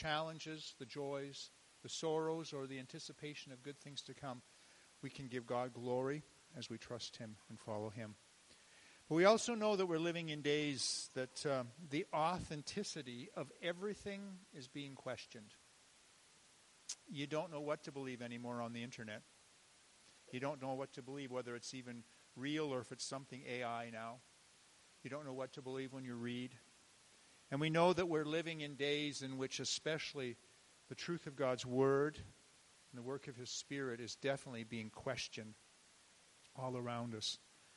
challenges, the joys, the sorrows, or the anticipation of good things to come, we can give God glory as we trust Him and follow Him. But we also know that we're living in days that the authenticity of everything is being questioned. You don't know what to believe anymore on the internet. You don't know what to believe, whether it's even real or if it's something AI now. You don't know what to believe when you read. And we know that we're living in days in which especially the truth of God's Word and the work of His Spirit is definitely being questioned all around us.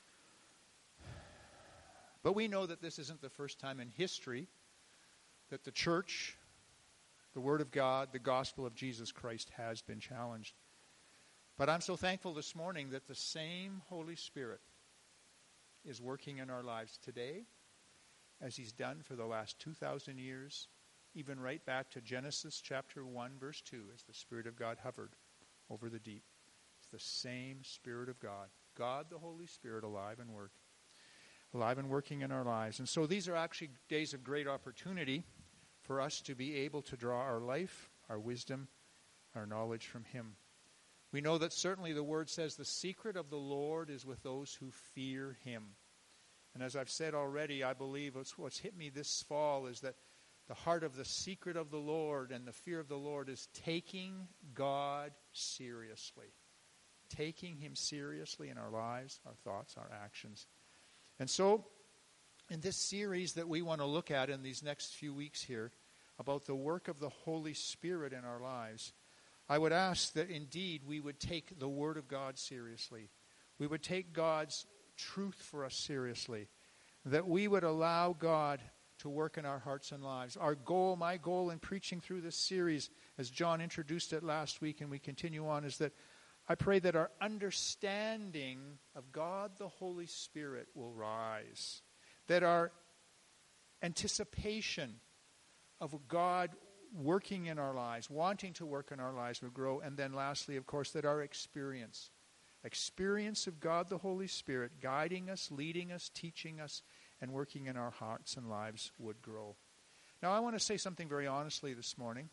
But we know that this isn't the first time in history that the church, the Word of God, the gospel of Jesus Christ has been challenged. But I'm so thankful this morning that the same Holy Spirit is working in our lives today as He's done for the last 2,000 years, even right back to Genesis chapter 1, verse 2, as the Spirit of God hovered over the deep. It's the same Spirit of God. God, the Holy Spirit, alive and working in our lives. And so these are actually days of great opportunity for us to be able to draw our life, our wisdom, our knowledge from Him. We know that certainly the Word says the secret of the Lord is with those who fear Him. And as I've said already, I believe what's hit me this fall is that the heart of the secret of the Lord and the fear of the Lord is taking God seriously. Taking Him seriously in our lives, our thoughts, our actions. And so, in this series that we want to look at in these next few weeks here, about the work of the Holy Spirit in our lives, I would ask that indeed we would take the Word of God seriously. We would take God's truth for us seriously. That we would allow God to work in our hearts and lives. Our goal, my goal in preaching through this series, as John introduced it last week and we continue on, is that I pray that our understanding of God the Holy Spirit will rise. That our anticipation of God working in our lives, wanting to work in our lives, will grow. And then lastly, of course, that our experience of God the Holy Spirit guiding us, leading us, teaching us, and working in our hearts and lives would grow. Now, I want to say something very honestly this morning.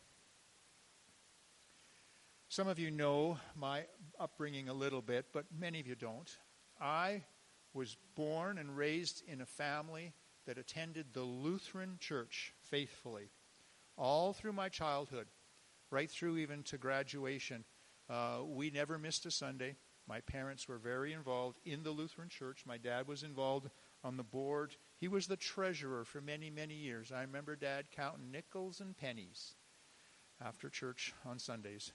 Some of you know my upbringing a little bit, but many of you don't. I was born and raised in a family that attended the Lutheran Church faithfully, all through my childhood, right through even to graduation. We never missed a Sunday. My parents were very involved in the Lutheran Church. My dad was involved on the board. He was the treasurer for many, many years. I remember Dad counting nickels and pennies after church on Sundays.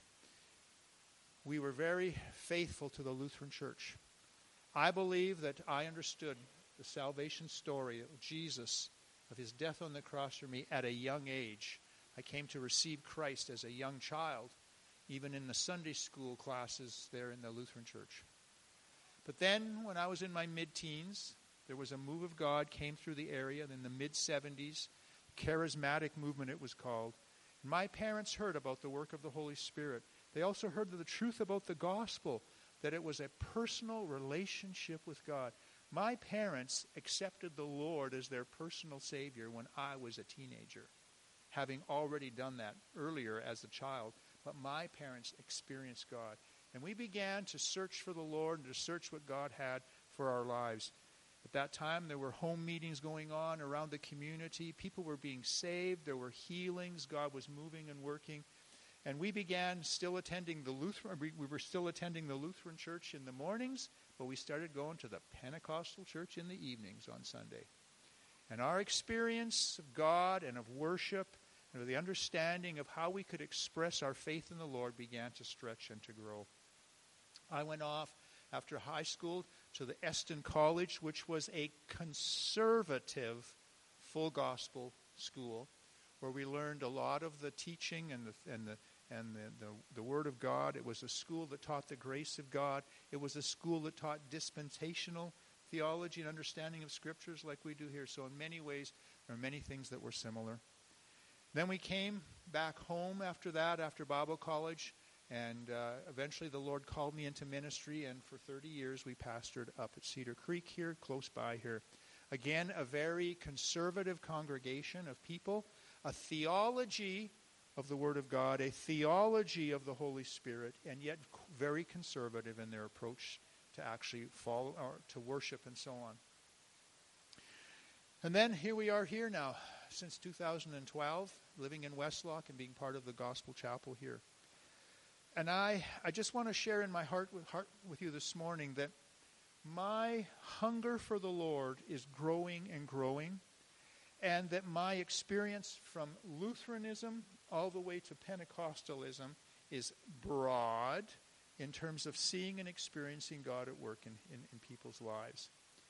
We were very faithful to the Lutheran Church. I believe that I understood the salvation story of Jesus, of His death on the cross for me at a young age. I came to receive Christ as a young child, even in the Sunday school classes there in the Lutheran Church. But then, when I was in my mid-teens, there was a move of God came through the area in the mid-70s, charismatic movement it was called. My parents heard about the work of the Holy Spirit. They also heard the truth about the gospel, that it was a personal relationship with God. My parents accepted the Lord as their personal Savior when I was a teenager, having already done that earlier as a child. But my parents experienced God. And we began to search for the Lord and to search what God had for our lives. At that time, there were home meetings going on around the community. People were being saved. There were healings. God was moving and working. And we began still attending the Lutheran. We were still attending the Lutheran church in the mornings, but we started going to the Pentecostal church in the evenings on Sunday. And our experience of God and of worship and of the understanding of how we could express our faith in the Lord began to stretch and to grow. I went off after high school to the Eston College, which was a conservative full gospel school, where we learned a lot of the teaching and the Word of God. It was a school that taught the grace of God. It was a school that taught dispensational theology and understanding of Scriptures like we do here. So in many ways, there are many things that were similar. Then we came back home after that, after Bible college, and eventually the Lord called me into ministry, and for 30 years we pastored up at Cedar Creek here, close by here. Again, a very conservative congregation of people, a theology of the Word of God, a theology of the Holy Spirit, and yet very conservative in their approach to actually follow or to worship and so on. And then here we are here now, since 2012, living in Westlock and being part of the Gospel Chapel here. And I just want to share in my heart with you this morning that my hunger for the Lord is growing and growing, and that my experience from Lutheranism all the way to Pentecostalism is broad in terms of seeing and experiencing God at work in people's lives.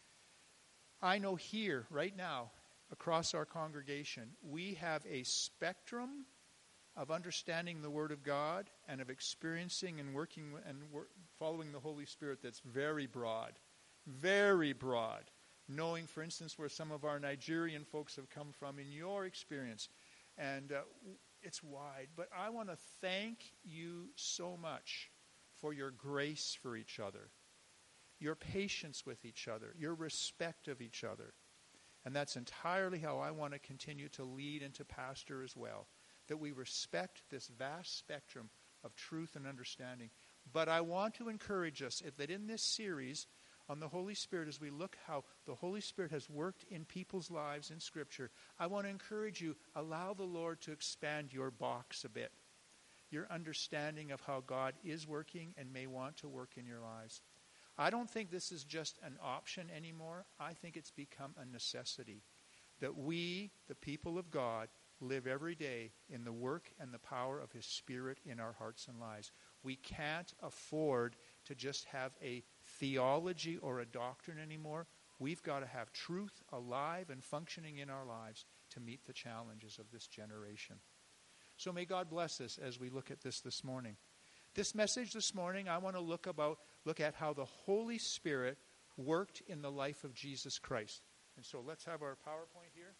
I know here, right now, across our congregation, we have a spectrum of understanding the Word of God and of experiencing and working and following the Holy Spirit that's very broad. Very broad. Knowing, for instance, where some of our Nigerian folks have come from in your experience. And it's wide. But I want to thank you so much for your grace for each other, your patience with each other, your respect of each other. And that's entirely how I want to continue to lead and to pastor as well, that we respect this vast spectrum of truth and understanding. But I want to encourage us that in this series on the Holy Spirit, as we look how the Holy Spirit has worked in people's lives in Scripture, I want to encourage you, allow the Lord to expand your box a bit, your understanding of how God is working and may want to work in your lives. I don't think this is just an option anymore. I think it's become a necessity that we, the people of God, live every day in the work and the power of His Spirit in our hearts and lives. We can't afford to just have a theology or a doctrine anymore. We've got to have truth alive and functioning in our lives to meet the challenges of this generation. So may God bless us as we look at this morning. This message this morning, I want to look at how the Holy Spirit worked in the life of Jesus Christ. And so let's have our PowerPoint here.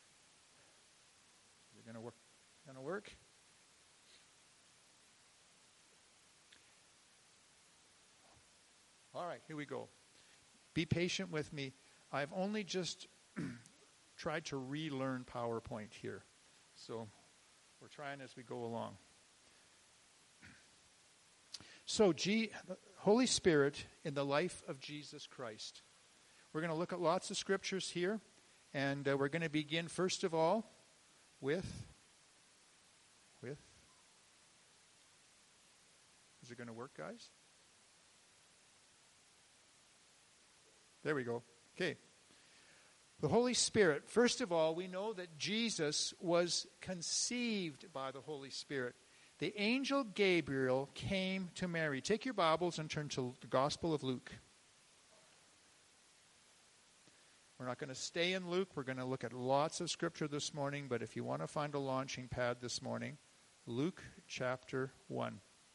Is it going to work? All right, here we go. Be patient with me. I've only just tried to relearn PowerPoint here. So we're trying as we go along. So, Holy Spirit in the life of Jesus Christ. We're going to look at lots of scriptures here, and we're going to begin first of all with. Is it going to work, guys? There we go. Okay. The Holy Spirit. First of all, we know that Jesus was conceived by the Holy Spirit. The angel Gabriel came to Mary. Take your Bibles and turn to the Gospel of Luke. We're not going to stay in Luke. We're going to look at lots of scripture this morning, but if you want to find a launching pad this morning, Luke chapter 1.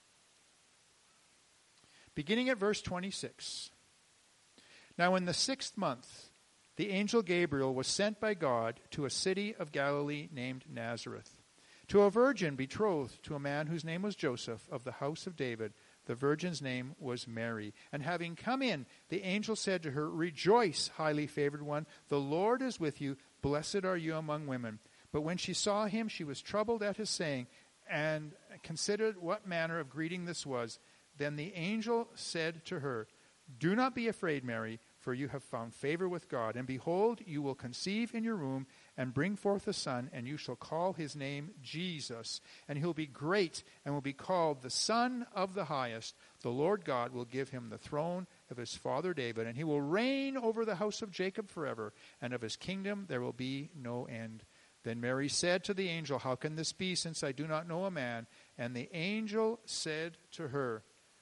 Beginning at verse 26. Now in the 6th month, the angel Gabriel was sent by God to a city of Galilee named Nazareth, to a virgin betrothed to a man whose name was Joseph, of the house of David. The virgin's name was Mary. And having come in, the angel said to her, "Rejoice, highly favored one, the Lord is with you. Blessed are you among women." But when she saw him, she was troubled at his saying, and considered what manner of greeting this was. Then the angel said to her, "Do not be afraid, Mary, for you have found favor with God. And behold, you will conceive in your womb and bring forth a son, and you shall call his name Jesus. And he'll be great and will be called the Son of the Highest. The Lord God will give him the throne of his father David, and he will reign over the house of Jacob forever, and of his kingdom there will be no end." Then Mary said to the angel, "How can this be, since I do not know a man?" And the angel said to her,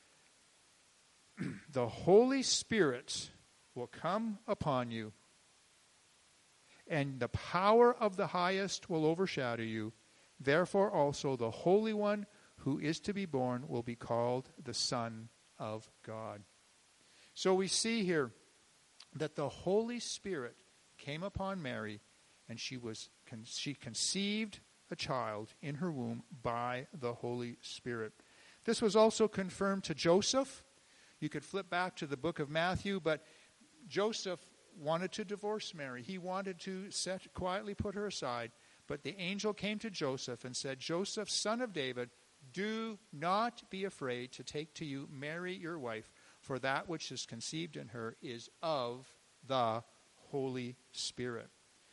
"The Holy Spirit will come upon you, and the power of the Highest will overshadow you. Therefore also the Holy One who is to be born will be called the Son of God." So we see here that the Holy Spirit came upon Mary, and she conceived a child in her womb by the Holy Spirit. This was also confirmed to Joseph. You could flip back to the book of Matthew, but Joseph wanted to divorce Mary. He wanted to quietly put her aside. But the angel came to Joseph and said, Joseph, son of David, do not be afraid to take to you Mary your wife, for that which is conceived in her is of the Holy Spirit.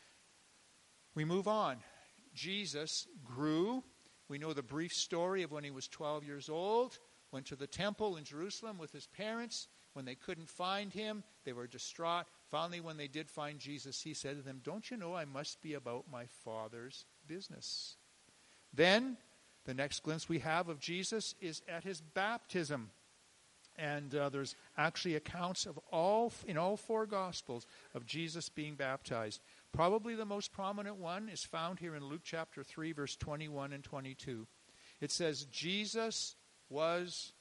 We move on. Jesus grew. We know the brief story of when he was 12 years old, went to the temple in Jerusalem with his parents. When they couldn't find him, they were distraught. Finally, when they did find Jesus, he said to them, don't you know I must be about my Father's business? Then, the next glimpse we have of Jesus is at his baptism. And there's actually accounts of in all four Gospels of Jesus being baptized. Probably the most prominent one is found here in Luke chapter 3, verse 21 and 22. It says, Jesus was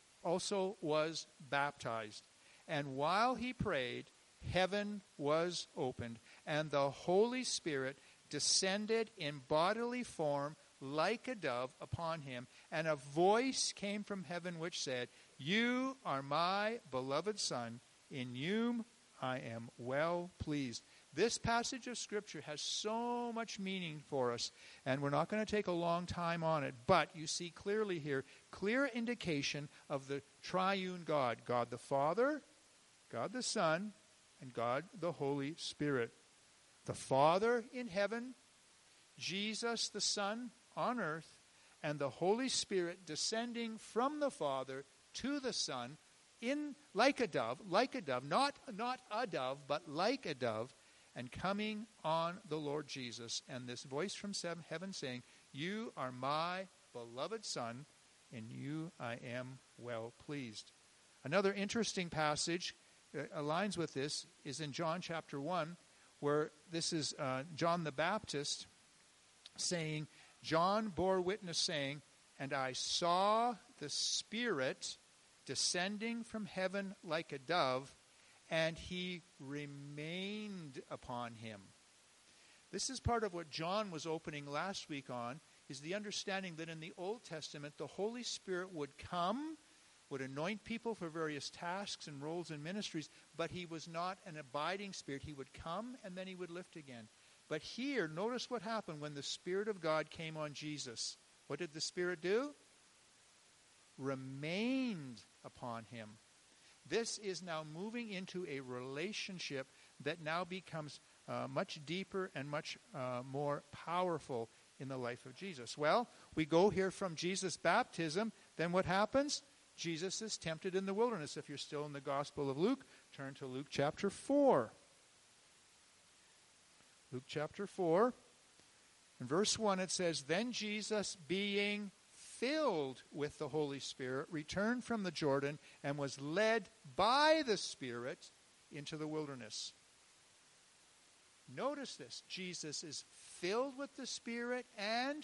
baptized. And while he prayed, heaven was opened, and the Holy Spirit descended in bodily form like a dove upon him. And a voice came from heaven which said, you are my beloved Son, in whom I am well pleased. This passage of Scripture has so much meaning for us, and we're not going to take a long time on it, but you see clearly here, clear indication of the triune God, God the Father, God the Son, and God the Holy Spirit. The Father in heaven, Jesus the Son on earth, and the Holy Spirit descending from the Father to the Son in like a dove, not a dove, but like a dove, and coming on the Lord Jesus. And this voice from heaven saying, you are my beloved Son, in you I am well pleased. Another interesting passage that aligns with this is in John chapter 1, where this is John the Baptist saying, John bore witness saying, and I saw the Spirit descending from heaven like a dove, and he remained upon him. This is part of what John was opening last week on, is the understanding that in the Old Testament, the Holy Spirit would come, would anoint people for various tasks and roles and ministries, but he was not an abiding spirit. He would come and then he would lift again. But here, notice what happened when the Spirit of God came on Jesus. What did the Spirit do? Remained upon him. This is now moving into a relationship that now becomes much deeper and much more powerful in the life of Jesus. Well, we go here from Jesus' baptism. Then what happens? Jesus is tempted in the wilderness. If you're still in the Gospel of Luke, turn to Luke chapter 4. Luke chapter 4. In verse 1 it says, then Jesus, being filled with the Holy Spirit, returned from the Jordan and was led by the Spirit into the wilderness. Notice this. Jesus is filled with the Spirit and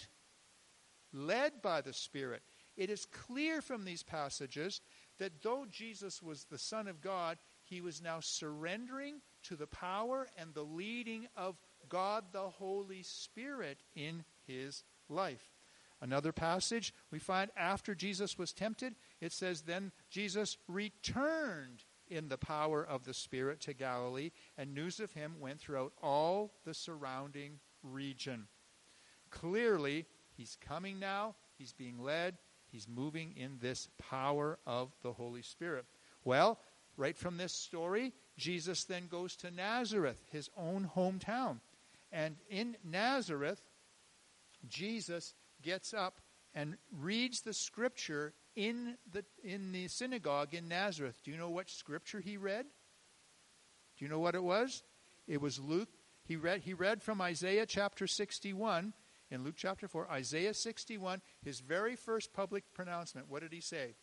led by the Spirit. It is clear from these passages that though Jesus was the Son of God, he was now surrendering to the power and the leading of God the Holy Spirit in his life. Another passage we find after Jesus was tempted, it says, then Jesus returned in the power of the Spirit to Galilee, and news of him went throughout all the surrounding region. Clearly, he's coming now, he's being led, he's moving in this power of the Holy Spirit. Well, right from this story, Jesus then goes to Nazareth, his own hometown. And in Nazareth, Jesus gets up and reads the scripture in the synagogue in Nazareth. Do you know what scripture he read? Do you know what it was? It was Luke. He read from Isaiah chapter 61 in Luke chapter 4. Isaiah 61, his very first public pronouncement. What did he say?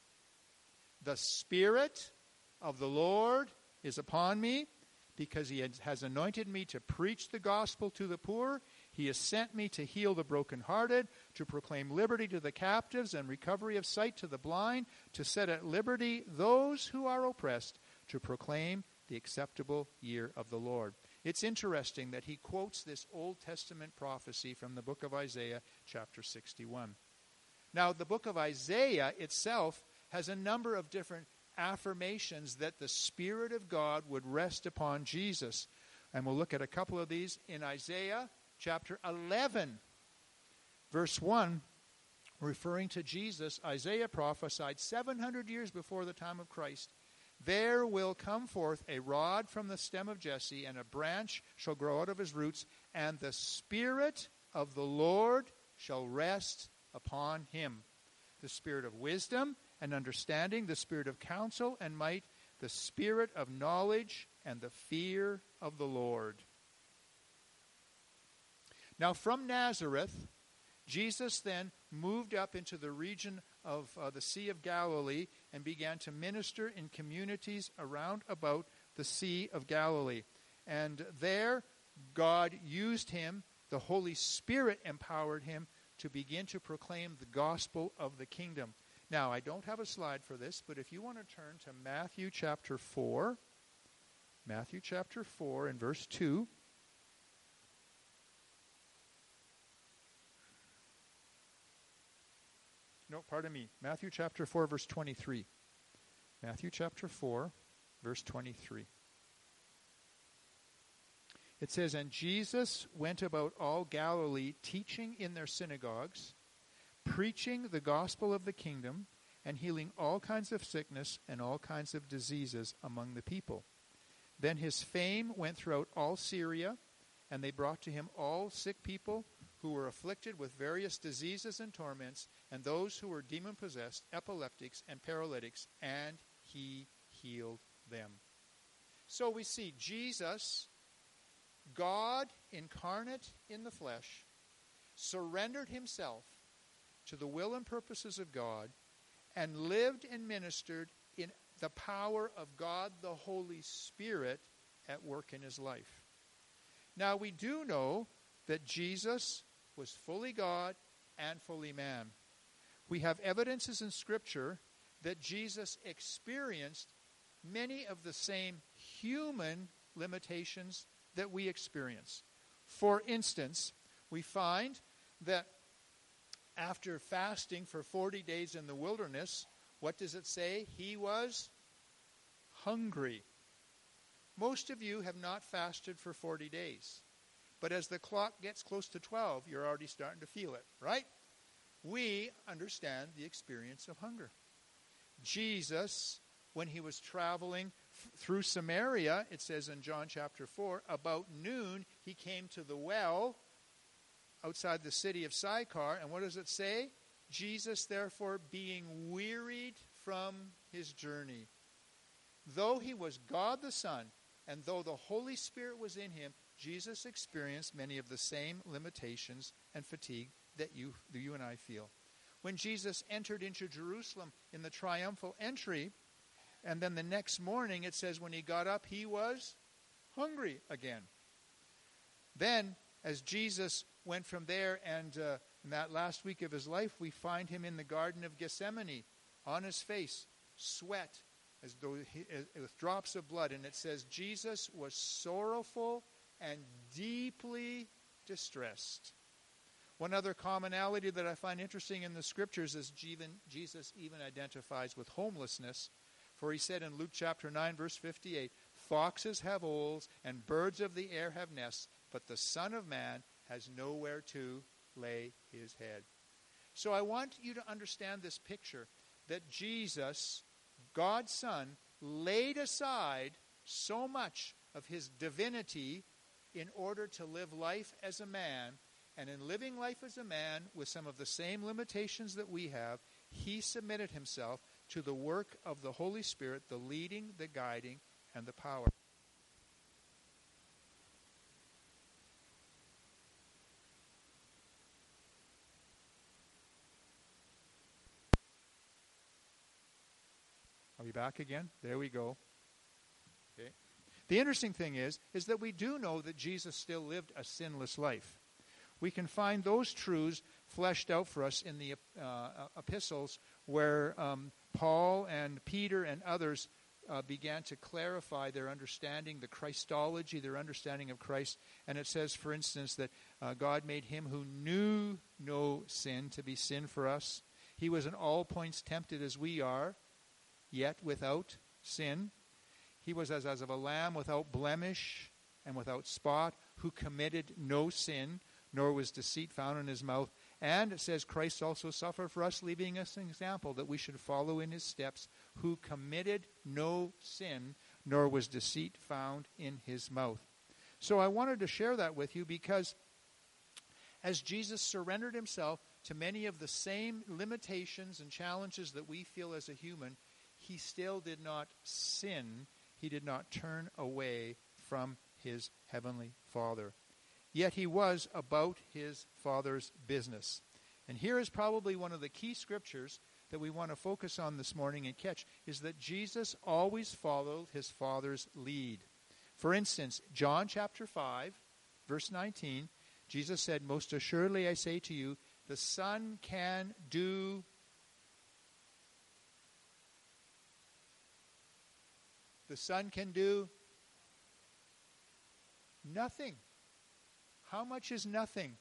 The Spirit of the Lord is upon me, because he has anointed me to preach the gospel to the poor. He has sent me to heal the brokenhearted, to proclaim liberty to the captives and recovery of sight to the blind, to set at liberty those who are oppressed, to proclaim the acceptable year of the Lord. It's interesting that he quotes this Old Testament prophecy from the book of Isaiah, chapter 61. Now, the book of Isaiah itself has a number of different affirmations that the Spirit of God would rest upon Jesus. And we'll look at a couple of these. In Isaiah chapter 11, verse 1, referring to Jesus, Isaiah prophesied 700 years before the time of Christ, "There will come forth a rod from the stem of Jesse, and a branch shall grow out of his roots, and the Spirit of the Lord shall rest upon him. The Spirit of wisdom and understanding, the Spirit of counsel and might, the Spirit of knowledge and the fear of the Lord." Now from Nazareth, Jesus then moved up into the region of the Sea of Galilee and began to minister in communities around about the Sea of Galilee. And there, God used him, the Holy Spirit empowered him to begin to proclaim the gospel of the kingdom. Now, I don't have a slide for this, but if you want to turn to Matthew chapter 4, Matthew chapter 4 and verse 2. No, pardon me. Matthew chapter 4, verse 23. Matthew chapter 4, verse 23. It says, "And Jesus went about all Galilee, teaching in their synagogues, preaching the gospel of the kingdom, and healing all kinds of sickness and all kinds of diseases among the people. Then his fame went throughout all Syria, and they brought to him all sick people who were afflicted with various diseases and torments, and those who were demon-possessed, epileptics, and paralytics, and he healed them." So we see Jesus, God incarnate in the flesh, surrendered himself to the will and purposes of God, and lived and ministered in the power of God the Holy Spirit at work in his life. Now we do know that Jesus was fully God and fully man. We have evidences in Scripture that Jesus experienced many of the same human limitations that we experience. For instance, we find that after fasting for 40 days in the wilderness, what does it say? He was hungry. Most of you have not fasted for 40 days. But as the clock gets close to 12, you're already starting to feel it, right? We understand the experience of hunger. Jesus, when he was traveling through Samaria, it says in John chapter 4, about noon, he came to the well outside the city of Sychar. And what does it say? Jesus, therefore, being wearied from his journey. Though he was God the Son, and though the Holy Spirit was in him, Jesus experienced many of the same limitations and fatigue that you and I feel. When Jesus entered into Jerusalem in the triumphal entry, and then the next morning it says when he got up, he was hungry again. Then, as Jesus went from there, and in that last week of his life, we find him in the Garden of Gethsemane, on his face, sweat, as though with drops of blood. And it says Jesus was sorrowful and deeply distressed. One other commonality that I find interesting in the Scriptures is Jesus even identifies with homelessness. For he said in Luke chapter 9, verse 58, "Foxes have holes and birds of the air have nests, but the Son of Man has nowhere to lay his head." So I want you to understand this picture that Jesus, God's Son, laid aside so much of his divinity in order to live life as a man. And in living life as a man with some of the same limitations that we have, he submitted himself to the work of the Holy Spirit, the leading, the guiding, and the power. Are we back again? There we go. Okay. The interesting thing is that we do know that Jesus still lived a sinless life. We can find those truths fleshed out for us in the epistles where Paul and Peter and others began to clarify their understanding, the Christology, their understanding of Christ. And it says, for instance, that God made him who knew no sin to be sin for us. He was in all points tempted as we are, yet without sin. He was as of a lamb without blemish and without spot, who committed no sin. nor was deceit found in his mouth. And it says Christ also suffered for us, leaving us an example that we should follow in his steps, who committed no sin, nor was deceit found in his mouth. So I wanted to share that with you because as Jesus surrendered himself to many of the same limitations and challenges that we feel as a human, he still did not sin. He did not turn away from his heavenly Father. Yet he was about his Father's business. And here is probably one of the key scriptures that we want to focus on this morning and catch, is that Jesus always followed his Father's lead. For instance, John chapter 5, verse 19, Jesus said, "Most assuredly I say to you, the Son can do nothing." How much is nothing?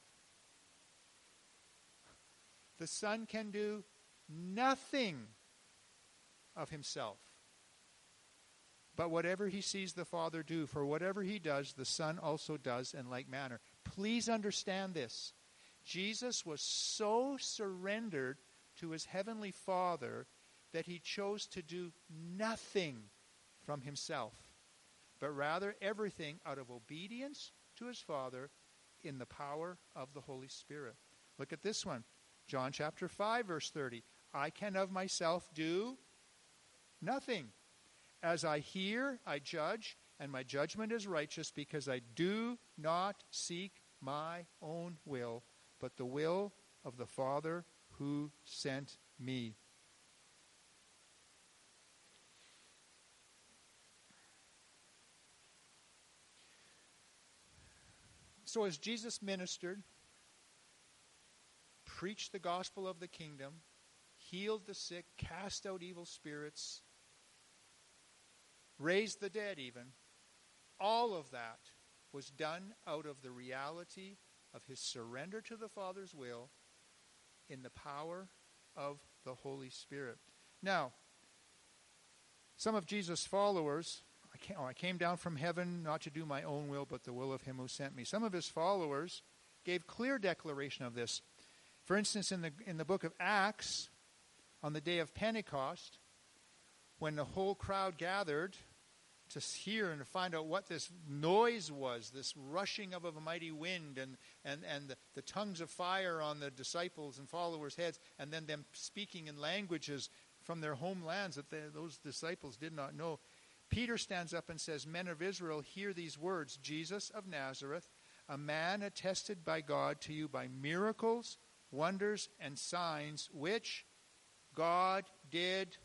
The Son can do nothing of himself. But whatever he sees the Father do, for whatever he does, the Son also does in like manner. Please understand this. Jesus was so surrendered to his heavenly Father that he chose to do nothing from himself, but rather everything out of obedience to his Father in the power of the Holy Spirit. Look at this one. John chapter 5, verse 30. I can of myself do nothing. As I hear, I judge, and my judgment is righteous, because I do not seek my own will, but the will of the Father who sent me. So as Jesus ministered, preached the gospel of the kingdom, healed the sick, cast out evil spirits, raised the dead even, all of that was done out of the reality of his surrender to the Father's will in the power of the Holy Spirit. Now, some of Jesus' followers, I came down from heaven not to do my own will, but the will of him who sent me. Some of his followers gave clear declaration of this. For instance, in the book of Acts, on the day of Pentecost, when the whole crowd gathered to hear and to find out what this noise was, this rushing of a mighty wind and the tongues of fire on the disciples' and followers' heads, and then them speaking in languages from their homelands that those disciples did not know, Peter stands up and says, "Men of Israel, hear these words. Jesus of Nazareth, a man attested by God to you by miracles, wonders, and signs, which God did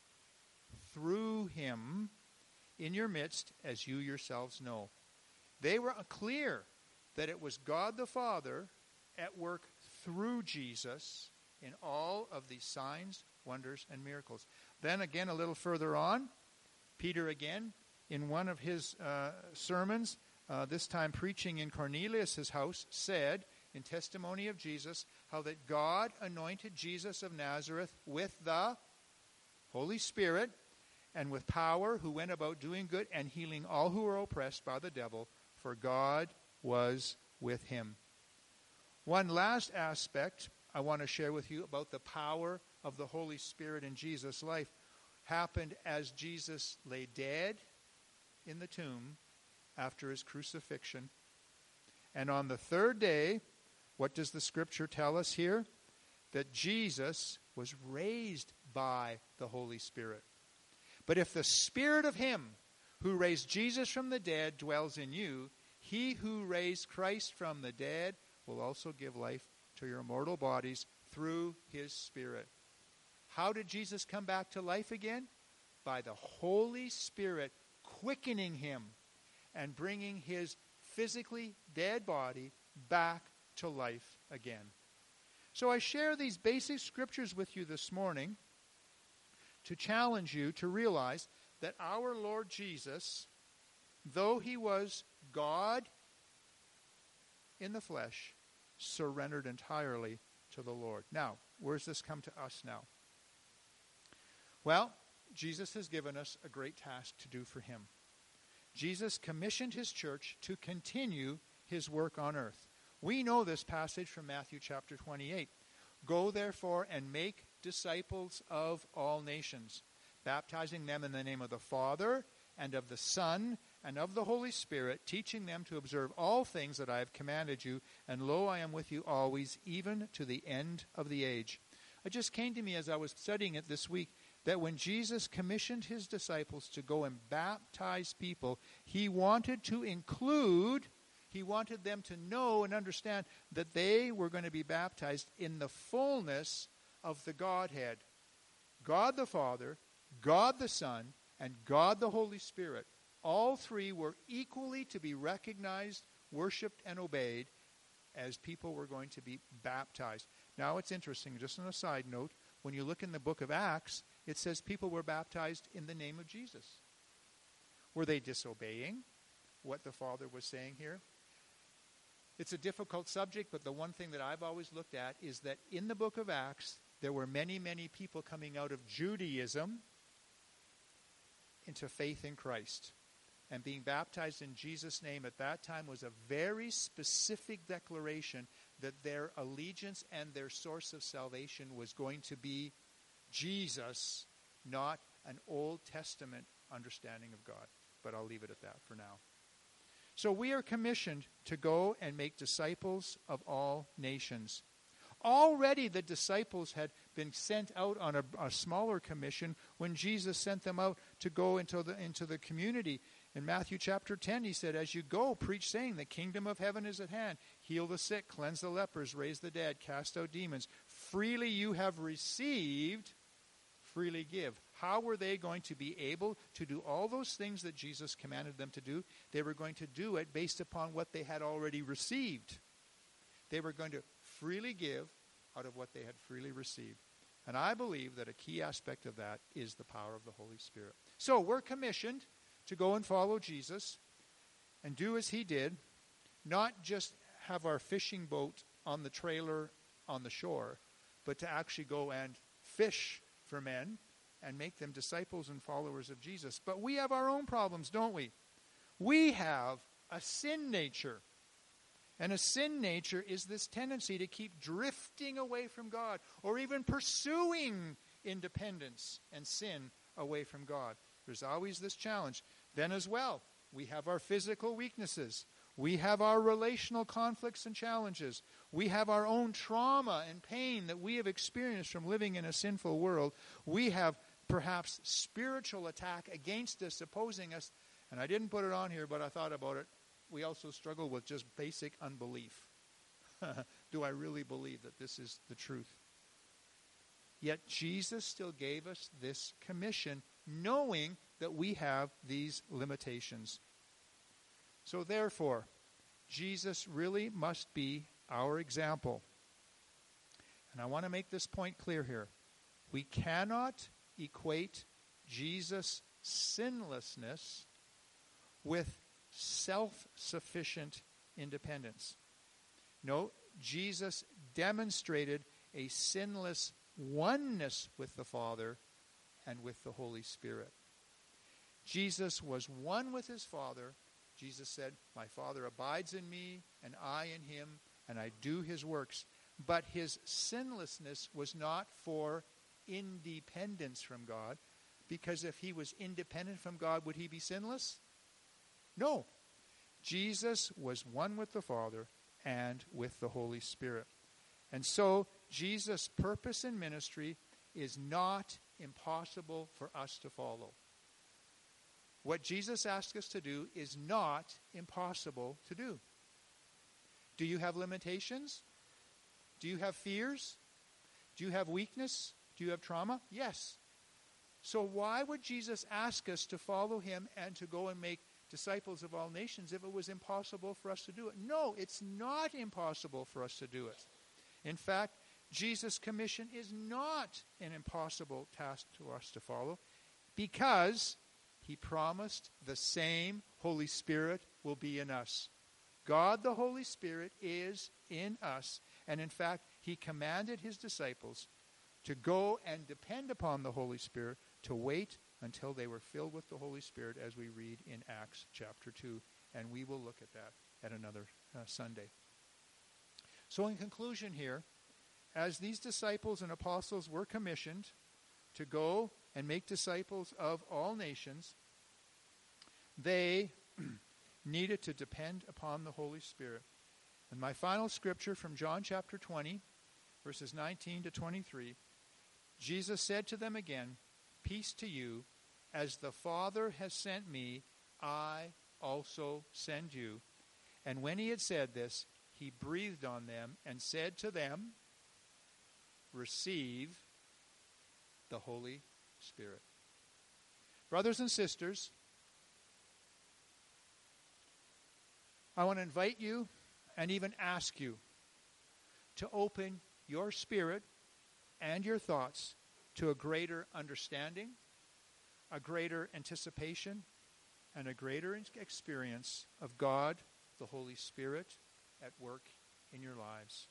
through him in your midst, as you yourselves know." They were clear that it was God the Father at work through Jesus in all of these signs, wonders, and miracles. Then again, a little further on, Peter again, in one of his sermons, this time preaching in Cornelius' house, said, in testimony of Jesus, how that God anointed Jesus of Nazareth with the Holy Spirit and with power, who went about doing good and healing all who were oppressed by the devil, for God was with him. One last aspect I want to share with you about the power of the Holy Spirit in Jesus' life happened as Jesus lay dead in the tomb after his crucifixion. And on the third day, what does the scripture tell us here? That Jesus was raised by the Holy Spirit. But if the Spirit of him who raised Jesus from the dead dwells in you, he who raised Christ from the dead will also give life to your mortal bodies through his Spirit. How did Jesus come back to life again? By the Holy Spirit quickening him and bringing his physically dead body back to life again. So I share these basic scriptures with you this morning to challenge you to realize that our Lord Jesus, though he was God in the flesh, surrendered entirely to the Lord. Now, where's this come to us now? Well, Jesus has given us a great task to do for him. Jesus commissioned his church to continue his work on earth. We know this passage from Matthew chapter 28. Go therefore and make disciples of all nations, baptizing them in the name of the Father and of the Son and of the Holy Spirit, teaching them to observe all things that I have commanded you. And lo, I am with you always, even to the end of the age. It just came to me as I was studying it this week that when Jesus commissioned his disciples to go and baptize people, he wanted to include, he wanted them to know and understand that they were going to be baptized in the fullness of the Godhead. God the Father, God the Son, and God the Holy Spirit. All three were equally to be recognized, worshipped, and obeyed as people were going to be baptized. Now it's interesting, just on a side note, when you look in the book of Acts, it says people were baptized in the name of Jesus. Were they disobeying what the Father was saying here? It's a difficult subject, but the one thing that I've always looked at is that in the book of Acts, there were many, many people coming out of Judaism into faith in Christ. And being baptized in Jesus' name at that time was a very specific declaration that their allegiance and their source of salvation was going to be Jesus, not an Old Testament understanding of God. But I'll leave it at that for now. So we are commissioned to go and make disciples of all nations. Already the disciples had been sent out on a smaller commission when Jesus sent them out to go into the community. In Matthew chapter 10, he said, as you go, preach saying, the kingdom of heaven is at hand. Heal the sick, cleanse the lepers, raise the dead, cast out demons. Freely you have received, freely give. How were they going to be able to do all those things that Jesus commanded them to do? They were going to do it based upon what they had already received. They were going to freely give out of what they had freely received. And I believe that a key aspect of that is the power of the Holy Spirit. So we're commissioned to go and follow Jesus and do as he did, not just have our fishing boat on the trailer on the shore, but to actually go and fish for men and make them disciples and followers of Jesus. But we have our own problems, don't we? We have a sin nature. And a sin nature is this tendency to keep drifting away from God or even pursuing independence and sin away from God. There's always this challenge. Then as well, we have our physical weaknesses. We have our relational conflicts and challenges. We have our own trauma and pain that we have experienced from living in a sinful world. We have perhaps spiritual attack against us, opposing us. And I didn't put it on here, but I thought about it. We also struggle with just basic unbelief. Do I really believe that this is the truth? Yet Jesus still gave us this commission, knowing that we have these limitations. So therefore, Jesus really must be our example. And I want to make this point clear here. We cannot equate Jesus' sinlessness with self-sufficient independence. No, Jesus demonstrated a sinless oneness with the Father and with the Holy Spirit. Jesus was one with his Father. Jesus said, my Father abides in me, and I in him, and I do his works. But his sinlessness was not for independence from God, because if he was independent from God, would he be sinless? No. Jesus was one with the Father and with the Holy Spirit. And so Jesus' purpose in ministry is not impossible for us to follow. What Jesus asked us to do is not impossible to do. Do you have limitations? Do you have fears? Do you have weakness? Do you have trauma? Yes. So why would Jesus ask us to follow him and to go and make disciples of all nations if it was impossible for us to do it? No, it's not impossible for us to do it. In fact, Jesus' commission is not an impossible task to us to follow, because he promised the same Holy Spirit will be in us. God the Holy Spirit is in us, and in fact, he commanded his disciples to go and depend upon the Holy Spirit, to wait until they were filled with the Holy Spirit, as we read in Acts chapter 2. And we will look at that at another Sunday. So in conclusion here, as these disciples and apostles were commissioned to go and make disciples of all nations, they needed to depend upon the Holy Spirit. And my final scripture from John chapter 20, verses 19 to 23, Jesus said to them again, "Peace to you. As the Father has sent me, I also send you." And when he had said this, he breathed on them and said to them, "Receive the Holy Spirit." Brothers and sisters, I want to invite you and even ask you to open your spirit and your thoughts to a greater understanding, a greater anticipation, and a greater experience of God, the Holy Spirit, at work in your lives.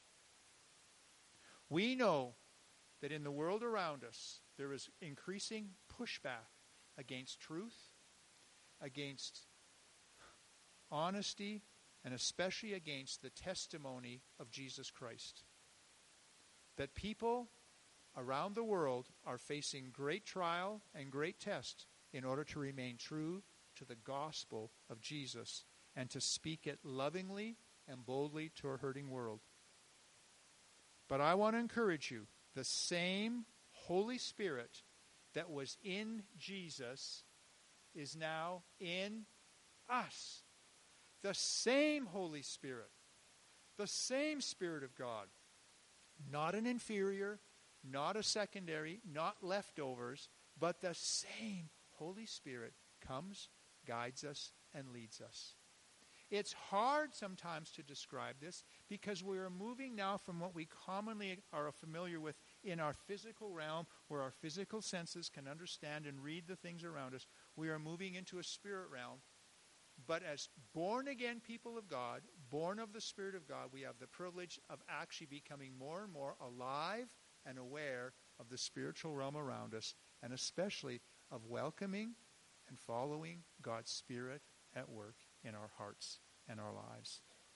We know that in the world around us, there is increasing pushback against truth, against honesty, and especially against the testimony of Jesus Christ. That people around the world are facing great trial and great test in order to remain true to the gospel of Jesus and to speak it lovingly and boldly to a hurting world. But I want to encourage you, the same Holy Spirit that was in Jesus is now in us. The same Holy Spirit, the same Spirit of God, not an inferior, not a secondary, not leftovers, but the same Holy Spirit comes, guides us, and leads us. It's hard sometimes to describe this because we are moving now from what we commonly are familiar with in our physical realm, where our physical senses can understand and read the things around us. We are moving into a spirit realm. But as born-again people of God, born of the Spirit of God, we have the privilege of actually becoming more and more alive and aware of the spiritual realm around us, and especially of welcoming and following God's Spirit at work in our hearts and our lives.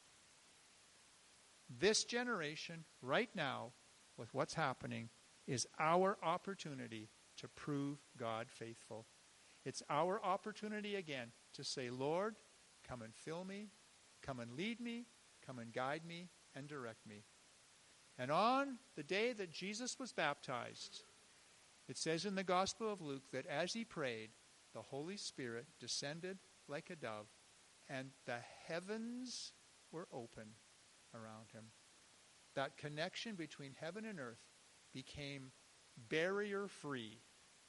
This generation, right now, with what's happening, is our opportunity to prove God faithful. It's our opportunity again to say, "Lord, come and fill me, come and lead me, come and guide me and direct me." And on the day that Jesus was baptized, it says in the Gospel of Luke that as he prayed, the Holy Spirit descended like a dove, and the heavens were open around him. That connection between heaven and earth became barrier-free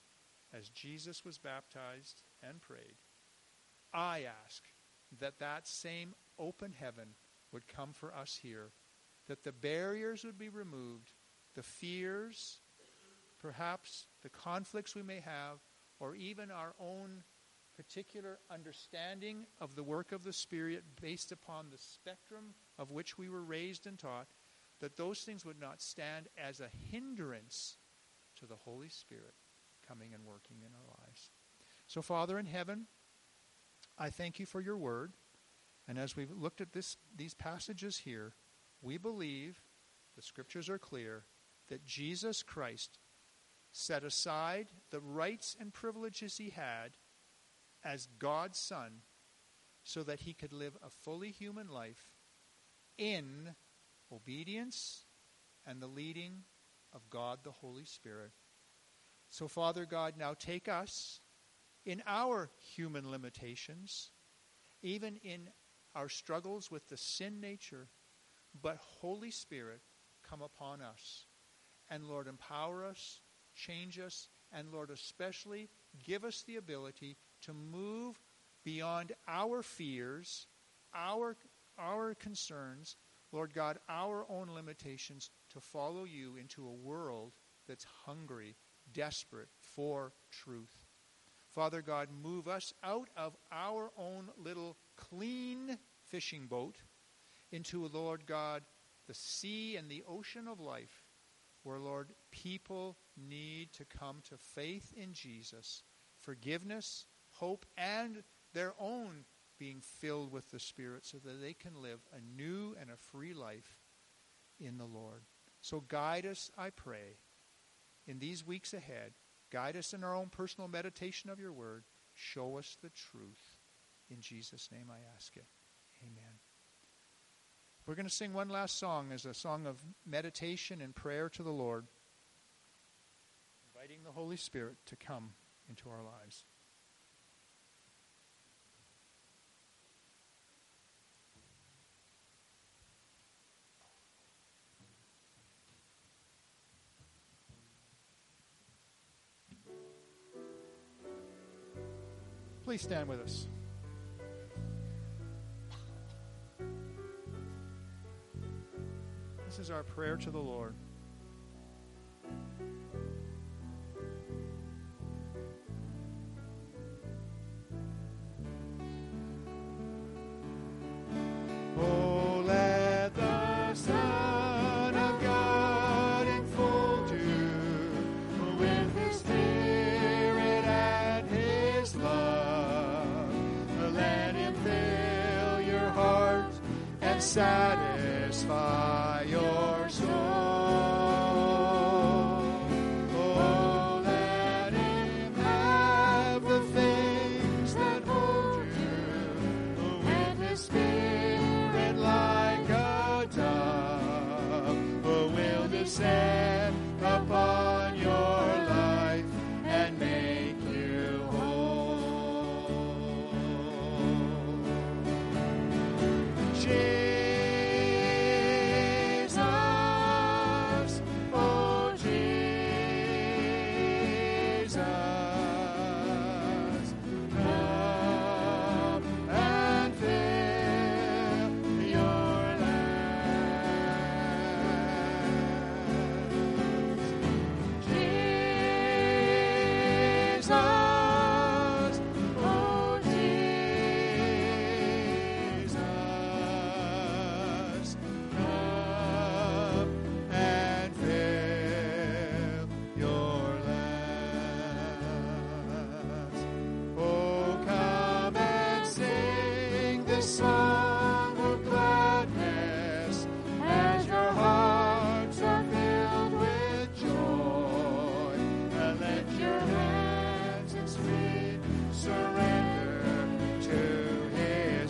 as Jesus was baptized and prayed. I ask that that same open heaven would come for us here, that the barriers would be removed, the fears, perhaps the conflicts we may have, or even our own particular understanding of the work of the Spirit based upon the spectrum of which we were raised and taught, that those things would not stand as a hindrance to the Holy Spirit coming and working in our lives. So, Father in heaven, I thank you for your word. And as we've looked at these passages here, we believe, the scriptures are clear, that Jesus Christ set aside the rights and privileges he had as God's Son so that he could live a fully human life in obedience and the leading of God the Holy Spirit. So, Father God, now take us in our human limitations, even in our struggles with the sin nature, but Holy Spirit, come upon us. And Lord, empower us, change us, and Lord, especially give us the ability to move beyond our fears, our concerns, Lord God, our own limitations, to follow you into a world that's hungry, desperate for truth. Father God, move us out of our own little clean fishing boat into, Lord God, the sea and the ocean of life, where, Lord, people need to come to faith in Jesus, forgiveness, hope, and their own being filled with the Spirit so that they can live a new and a free life in the Lord. So guide us, I pray, in these weeks ahead. Guide us in our own personal meditation of your word. Show us the truth. In Jesus' name I ask it. Amen. We're going to sing one last song as a song of meditation and prayer to the Lord, inviting the Holy Spirit to come into our lives. Please stand with us. This is our prayer to the Lord. Oh, let the Son of God enfold you with His Spirit and His love. Let Him fill your heart and satisfy your soul. Oh, let Him have the things that hold you with His Spirit like a dove. Will descend upon your life and make you whole. Jesus, oh Jesus, come and fill your lands. Jesus, oh Jesus, come and fill your lands. Oh, come and sing this song of gladness as your hearts are filled with joy. And let your hands in sweet surrender to His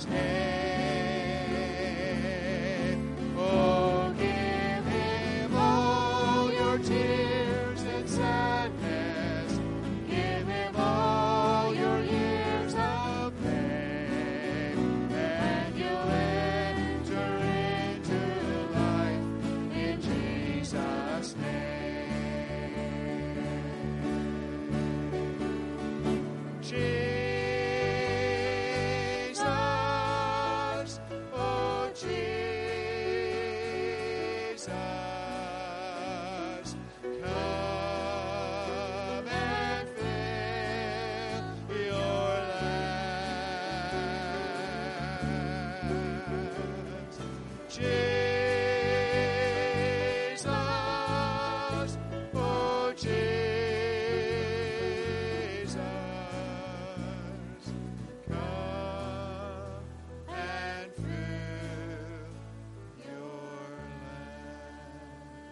name. Oh, give Him all your tears and sadness. Give Him all your years of pain, and you'll enter into life in Jesus' name. Jesus, oh Jesus, come and fill your lands. Jesus, oh Jesus, come and fill your land.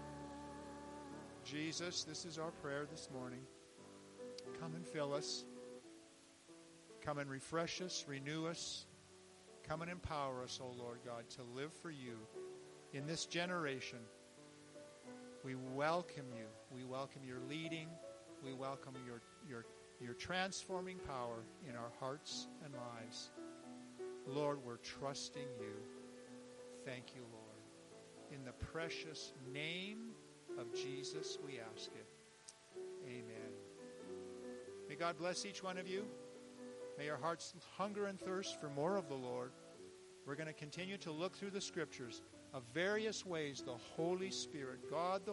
Jesus, this is our prayer this morning. Come and fill us. Come and refresh us, renew us. Come and empower us, O Lord God, to live for you in this generation. We welcome you. We welcome your leading. We welcome your transforming power in our hearts and lives. Lord, we're trusting you. Thank you, Lord. In the precious name of Jesus, we ask it. Amen. May God bless each one of you. May your hearts hunger and thirst for more of the Lord. We're going to continue to look through the Scriptures of various ways the Holy Spirit, God the